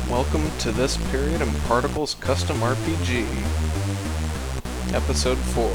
Welcome to This Period in Particles Custom RPG, Episode 4.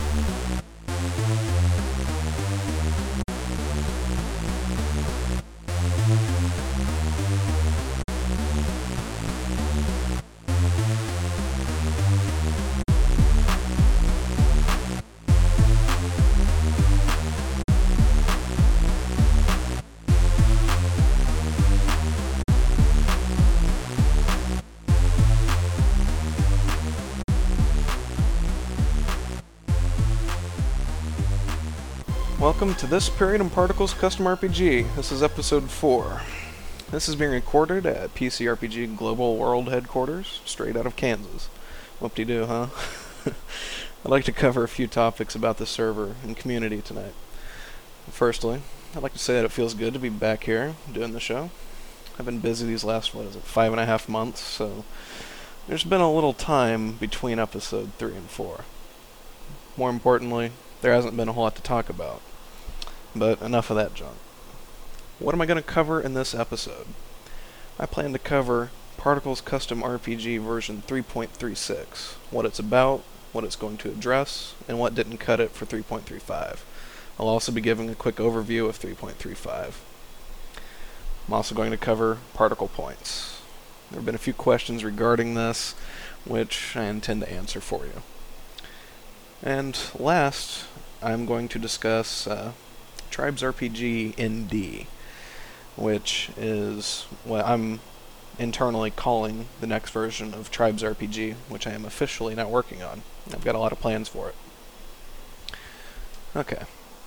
Welcome to This Period in Particles Custom RPG. This is Episode 4. This is being recorded at PCRPG Global World Headquarters, straight out of Kansas. Whoop-de-doo, huh? I'd like to cover a few topics about the server and community tonight. Firstly, I'd like to say that it feels good to be back here doing the show. I've been busy these last, 5.5 months, so there's been a little time between Episode 3 and 4. More importantly, there hasn't been a whole lot to talk about. But enough of that junk. What am I going to cover in this episode? I plan to cover Particles Custom RPG version 3.36, what it's about, what it's going to address, and what didn't cut it for 3.35. I'll also be giving a quick overview of 3.35. I'm also going to cover particle points. There have been a few questions regarding this, which I intend to answer for you. And last, I'm going to discuss Tribes RPG ND, which is what I'm internally calling the next version of Tribes RPG, which I am officially now working on. I've got a lot of plans for it. Okay.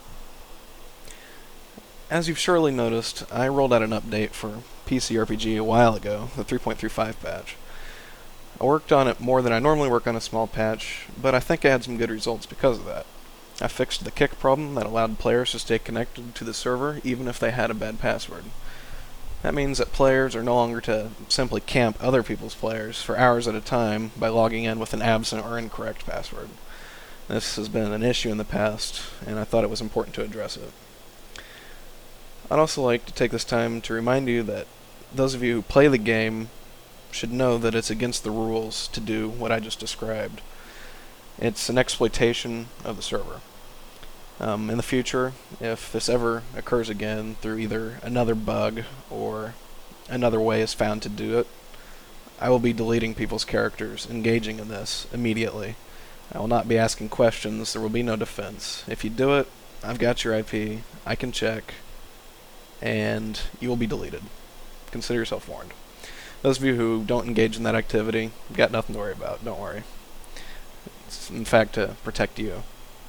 As you've surely noticed, I rolled out an update for PC RPG a while ago, the 3.35 patch. I worked on it more than I normally work on a small patch, but I think I had some good results because of that. I fixed the kick problem that allowed players to stay connected to the server even if they had a bad password. That means that players are no longer to simply camp other people's players for hours at a time by logging in with an absent or incorrect password. This has been an issue in the past, and I thought it was important to address it. I'd also like to take this time to remind you that those of you who play the game should know that it's against the rules to do what I just described. It's an exploitation of the server. In the future, if this ever occurs again through either another bug or another way is found to do it, I will be deleting people's characters engaging in this immediately. I will not be asking questions, there will be no defense. If you do it, I've got your IP, I can check, and you will be deleted. Consider yourself warned. Those of you who don't engage in that activity, you've got nothing to worry about, don't worry. It's in fact to protect you.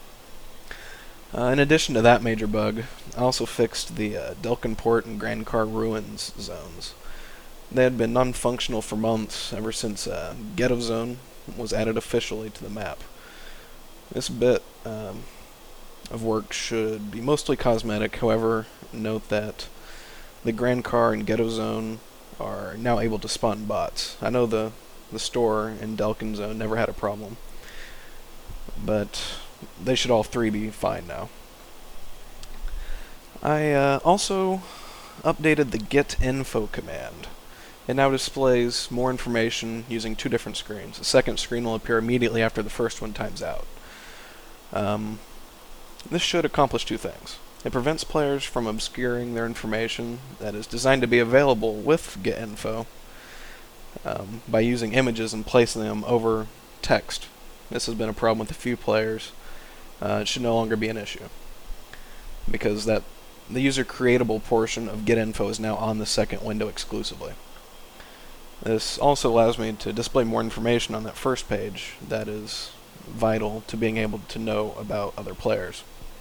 In addition to that major bug, I also fixed the Delkinport and Grand Car Ruins zones. They had been non-functional for months, ever since Ghetto Zone was added officially to the map. This bit of work should be mostly cosmetic, however, note that the Grand Car and Ghetto Zone are now able to spawn bots. I know the store in Delkin Zone never had a problem, but they should all three be fine now. I also updated the getinfo command. It now displays more information using two different screens. The second screen will appear immediately after the first one times out. This should accomplish two things. It prevents players from obscuring their information that is designed to be available with getinfo by using images and placing them over text. This has been a problem with a few players. It should no longer be an issue, because the user creatable portion of getinfo is now on the second window exclusively. This also allows me to display more information on that first page that is vital to being able to know about other players.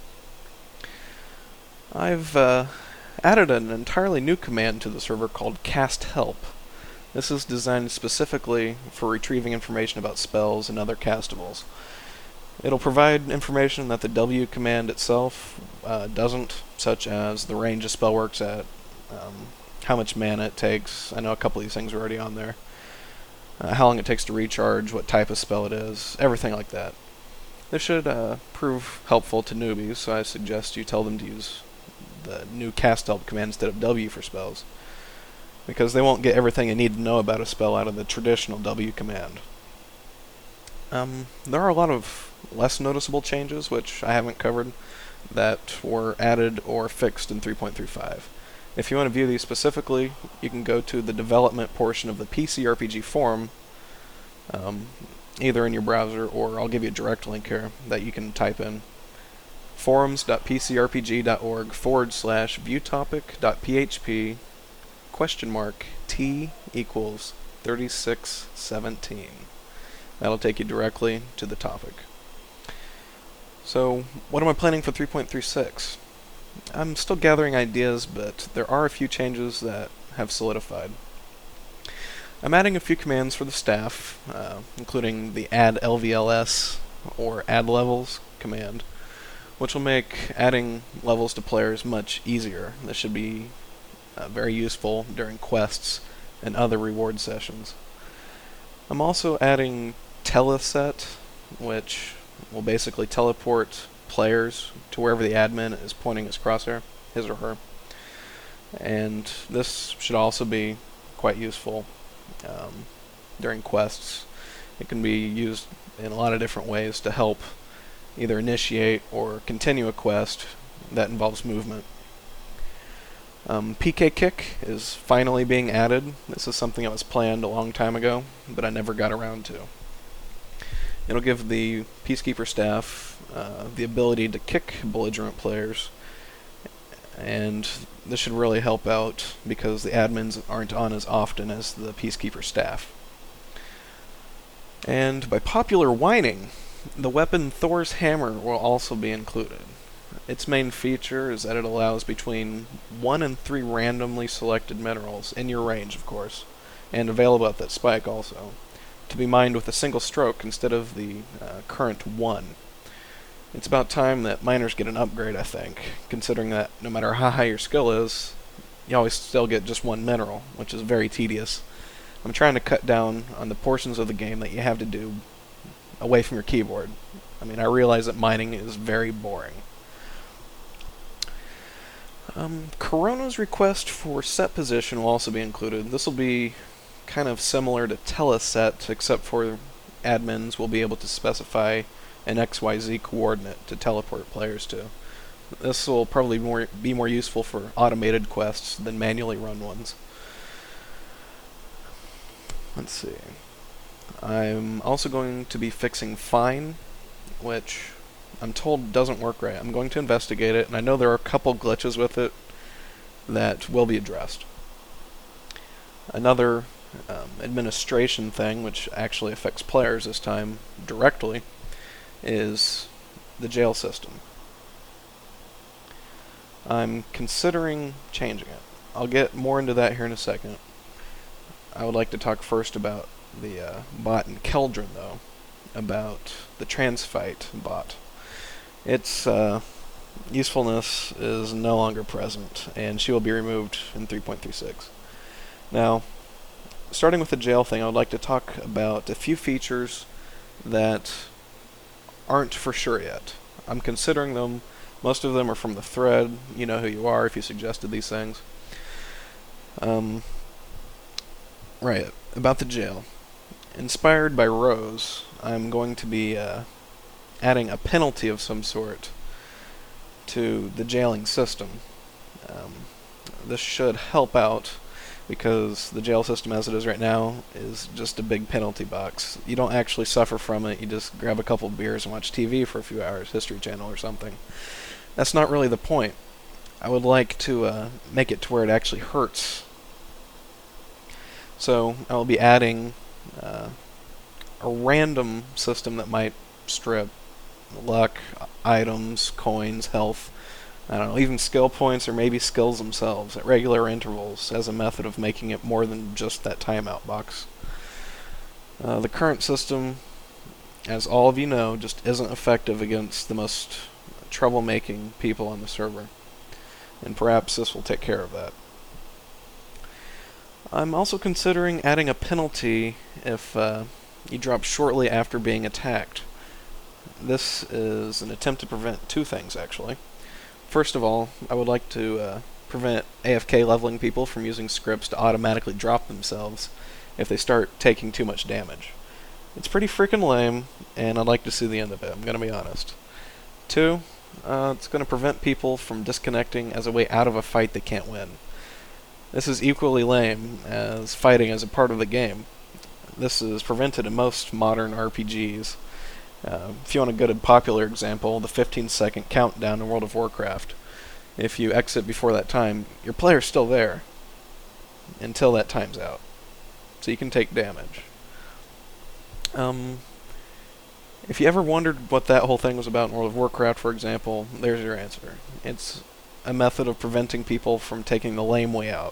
I've added an entirely new command to the server called cast help. This is designed specifically for retrieving information about spells and other castables. It'll provide information that the W command itself doesn't, such as the range a spell works at, how much mana it takes. I know a couple of these things are already on there. How long it takes to recharge, what type of spell it is, everything like that. This should prove helpful to newbies, so I suggest you tell them to use the new cast help command instead of W for spells. because they won't get everything they need to know about a spell out of the traditional W command. There are a lot of less noticeable changes, which I haven't covered, that were added or fixed in 3.35. If you want to view these specifically, you can go to the development portion of the PCRPG forum, either in your browser, or I'll give you a direct link here that you can type in forums.pcrpg.org/viewtopic.php T equals 3617. That'll take you directly to the topic. So, what am I planning for 3.36? I'm still gathering ideas, but there are a few changes that have solidified. I'm adding a few commands for the staff, including the add LVLS or add levels command, which will make adding levels to players much easier. This should be very useful during quests and other reward sessions. I'm also adding teleset, which will basically teleport players to wherever the admin is pointing his crosshair, his or her. And this should also be quite useful during quests. It can be used in a lot of different ways to help either initiate or continue a quest that involves movement. PK Kick is finally being added. This is something that was planned a long time ago, but I never got around to. It'll give the Peacekeeper staff the ability to kick belligerent players, and this should really help out because the admins aren't on as often as the Peacekeeper staff. And by popular whining, the weapon Thor's Hammer will also be included. Its main feature is that it allows between 1 and 3 randomly selected minerals, in your range of course, and available at that spike also, to be mined with a single stroke instead of the current 1. It's about time that miners get an upgrade, I think, considering that no matter how high your skill is, you always still get just 1 mineral, which is very tedious. I'm trying to cut down on the portions of the game that you have to do away from your keyboard. I mean, I realize that mining is very boring. Corona's request for set position will also be included. This will be kind of similar to teleset, except for admins will be able to specify an XYZ coordinate to teleport players to. This will probably be more useful for automated quests than manually run ones. Let's see. I'm also going to be fixing Fine, which I'm told doesn't work right. I'm going to investigate it, and I know there are a couple glitches with it that will be addressed. Another administration thing, which actually affects players this time directly, is the jail system. I'm considering changing it. I'll get more into that here in a second. I would like to talk first about the bot in Keldron, though, about the Transfight bot. Its usefulness is no longer present, and she will be removed in 3.36. Now, starting with the jail thing, I would like to talk about a few features that aren't for sure yet. I'm considering them. Most of them are from the thread. You know who you are if you suggested these things. Right, about the jail. Inspired by Rose, I'm going to be adding a penalty of some sort to the jailing system. This should help out because the jail system as it is right now is just a big penalty box. You don't actually suffer from it, you just grab a couple beers and watch TV for a few hours, History Channel or something. That's not really the point. I would like to make it to where it actually hurts. So I will be adding a random system that might strip luck, items, coins, health, I don't know, even skill points or maybe skills themselves at regular intervals as a method of making it more than just that timeout box. The current system, as all of you know, just isn't effective against the most troublemaking people on the server, and perhaps this will take care of that. I'm also considering adding a penalty if you drop shortly after being attacked. This is an attempt to prevent two things, actually. First of all, I would like to prevent AFK leveling people from using scripts to automatically drop themselves if they start taking too much damage. It's pretty freaking lame, and I'd like to see the end of it, I'm going to be honest. 2, it's going to prevent people from disconnecting as a way out of a fight they can't win. This is equally lame as fighting as a part of the game. This is prevented in most modern RPGs. If you want a good and popular example, the 15-second countdown in World of Warcraft. If you exit before that time, your player's still there until that time's out. So you can take damage. If you ever wondered what that whole thing was about in World of Warcraft, for example, there's your answer. It's a method of preventing people from taking the lame way out.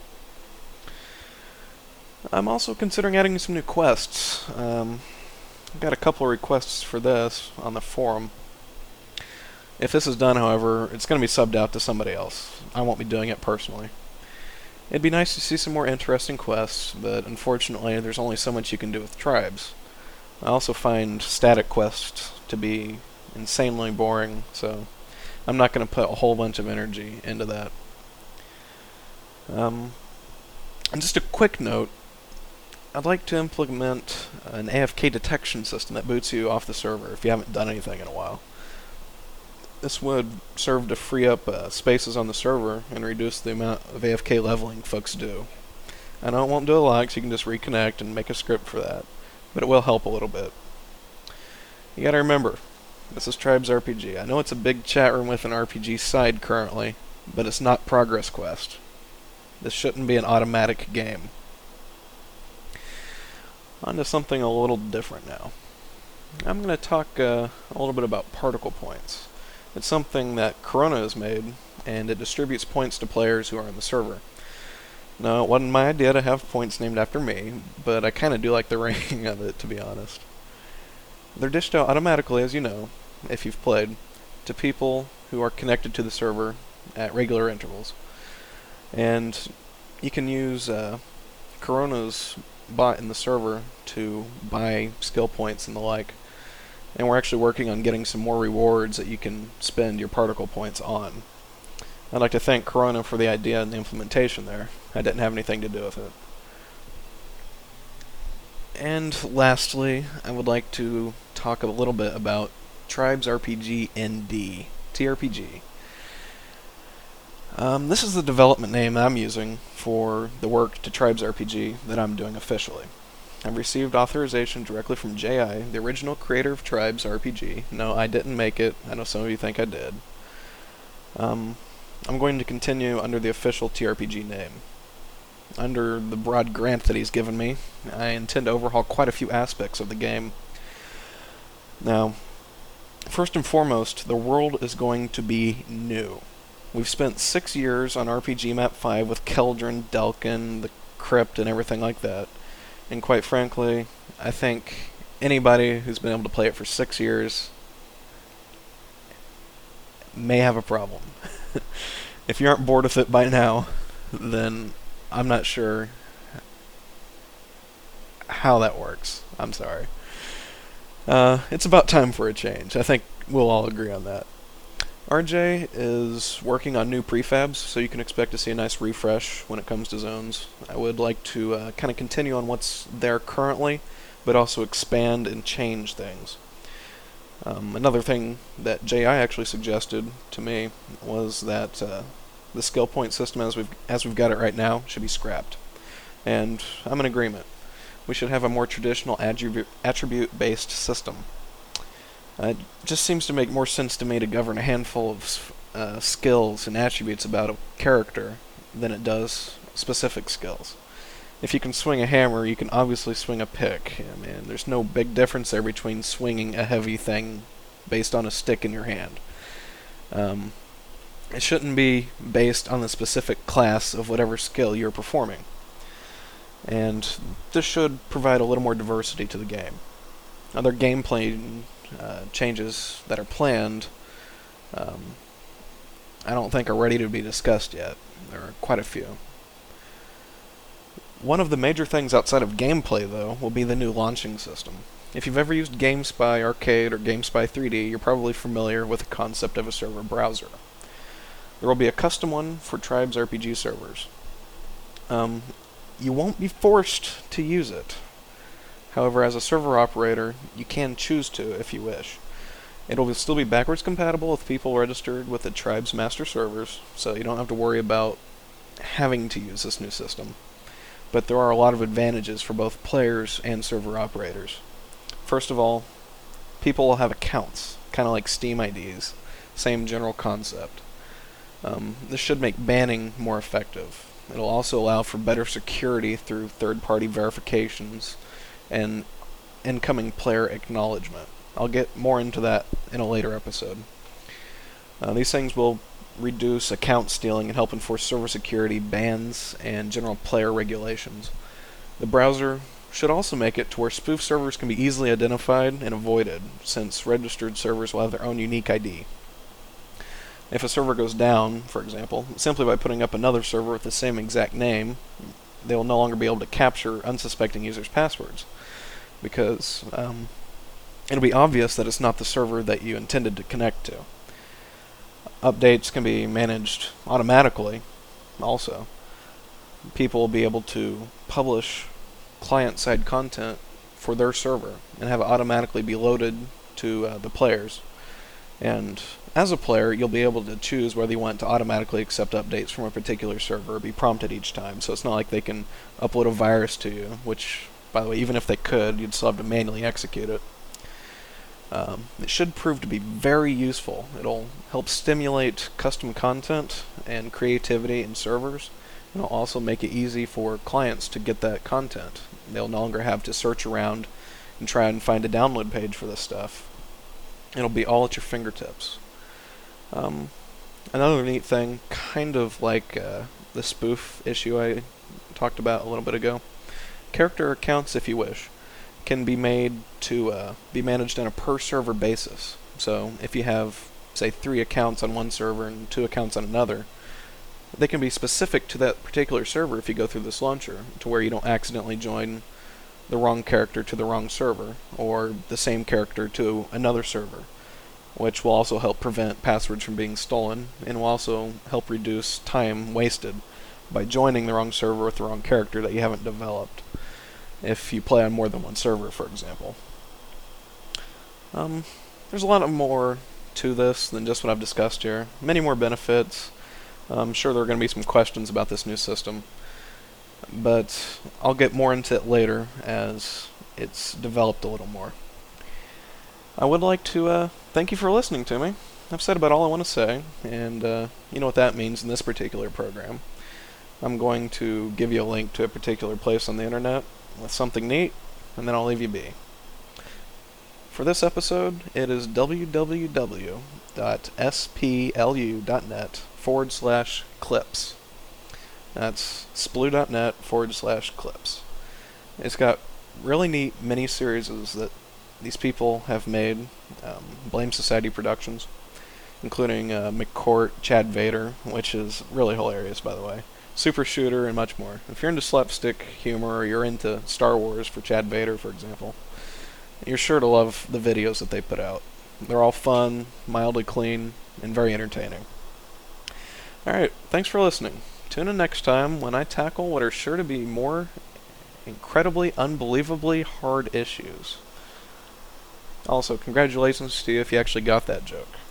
I'm also considering adding some new quests. I've got a couple of requests for this on the forum. If this is done, however, it's going to be subbed out to somebody else. I won't be doing it personally. It'd be nice to see some more interesting quests, but unfortunately there's only so much you can do with tribes. I also find static quests to be insanely boring, so I'm not going to put a whole bunch of energy into that. And just a quick note, I'd like to implement an AFK detection system that boots you off the server if you haven't done anything in a while. This would serve to free up spaces on the server and reduce the amount of AFK leveling folks do. I know it won't do a lot, so you can just reconnect and make a script for that, but it will help a little bit. You gotta remember, this is Tribes RPG. I know it's a big chat room with an RPG side currently, but it's not Progress Quest. This shouldn't be an automatic game. On to something a little different now. I'm going to talk a little bit about particle points. It's something that Corona has made, and it distributes points to players who are on the server. Now, it wasn't my idea to have points named after me, but I kind of do like the ranking of it, to be honest. They're dished out automatically, as you know, if you've played, to people who are connected to the server at regular intervals. And you can use Corona's bot in the server to buy skill points and the like. And we're actually working on getting some more rewards that you can spend your particle points on. I'd like to thank Corona for the idea and the implementation there. I didn't have anything to do with it. And lastly, I would like to talk a little bit about Tribes RPG ND, TRPG. This is the development name I'm using for the work to Tribes RPG that I'm doing officially. I've received authorization directly from J.I., the original creator of Tribes RPG. No, I didn't make it. I know some of you think I did. I'm going to continue under the official TRPG name. Under the broad grant that he's given me, I intend to overhaul quite a few aspects of the game. Now, first and foremost, the world is going to be new. We've spent 6 years on RPG Map 5 with Keldrin, Delkin, the Crypt, and everything like that. And quite frankly, I think anybody who's been able to play it for 6 years may have a problem. If you aren't bored with it by now, then I'm not sure how that works. I'm sorry. It's about time for a change. I think we'll all agree on that. RJ is working on new prefabs, so you can expect to see a nice refresh when it comes to zones. I would like to kind of continue on what's there currently, but also expand and change things. Another thing that J.I. actually suggested to me was that the skill point system as we've got it right now should be scrapped. And I'm in agreement. We should have a more traditional attribute-based system. It just seems to make more sense to me to govern a handful of skills and attributes about a character than it does specific skills. If you can swing a hammer, you can obviously swing a pick. I mean, there's no big difference there between swinging a heavy thing based on a stick in your hand. It shouldn't be based on the specific class of whatever skill you're performing. And this should provide a little more diversity to the game. Other gameplay changes that are planned, I don't think are ready to be discussed yet. There are quite a few. One of the major things outside of gameplay, though, will be the new launching system. If you've ever used GameSpy Arcade or GameSpy 3D, you're probably familiar with the concept of a server browser. There will be a custom one for Tribes RPG servers. You won't be forced to use it. However, as a server operator, you can choose to if you wish. It'll still be backwards compatible with people registered with the Tribe's master servers, so you don't have to worry about having to use this new system. But there are a lot of advantages for both players and server operators. First of all, people will have accounts, kind of like Steam IDs. Same general concept. This should make banning more effective. It'll also allow for better security through third-party verifications and incoming player acknowledgement. I'll get more into that in a later episode. These things will reduce account stealing and help enforce server security, bans, and general player regulations. The browser should also make it to where spoof servers can be easily identified and avoided, since registered servers will have their own unique ID. If a server goes down, for example, simply by putting up another server with the same exact name, they will no longer be able to capture unsuspecting users' passwords, because it'll be obvious that it's not the server that you intended to connect to. Updates can be managed automatically also. People will be able to publish client-side content for their server and have it automatically be loaded to the players. And as a player, you'll be able to choose whether you want to automatically accept updates from a particular server or be prompted each time. So it's not like they can upload a virus to you, which, by the way, even if they could, you'd still have to manually execute it. It should prove to be very useful. It'll help stimulate custom content and creativity in servers. It'll also make it easy for clients to get that content. They'll no longer have to search around and try and find a download page for this stuff. It'll be all at your fingertips. Another neat thing, kind of like the spoof issue I talked about a little bit ago, character accounts, if you wish, can be made to be managed on a per-server basis. So if you have, say, 3 accounts on one server and 2 accounts on another, they can be specific to that particular server if you go through this launcher, to where you don't accidentally join the wrong character to the wrong server, or the same character to another server, which will also help prevent passwords from being stolen, and will also help reduce time wasted by joining the wrong server with the wrong character that you haven't developed, if you play on more than one server, for example. There's a lot more to this than just what I've discussed here. Many more benefits. I'm sure there are going to be some questions about this new system, but I'll get more into it later as it's developed a little more. I would like to thank you for listening to me. I've said about all I want to say, and you know what that means in this particular program. I'm going to give you a link to a particular place on the internet with something neat, and then I'll leave you be. For this episode, it is www.splu.net/clips. That's splu.net/clips. It's got really neat mini-series that these people have made, Blame Society Productions, including McCourt, Chad Vader, which is really hilarious, by the way, Super Shooter, and much more. If you're into slapstick humor, or you're into Star Wars for Chad Vader, for example, you're sure to love the videos that they put out. They're all fun, mildly clean, and very entertaining. Alright, thanks for listening. Tune in next time when I tackle what are sure to be more incredibly, unbelievably hard issues. Also, congratulations to you if you actually got that joke.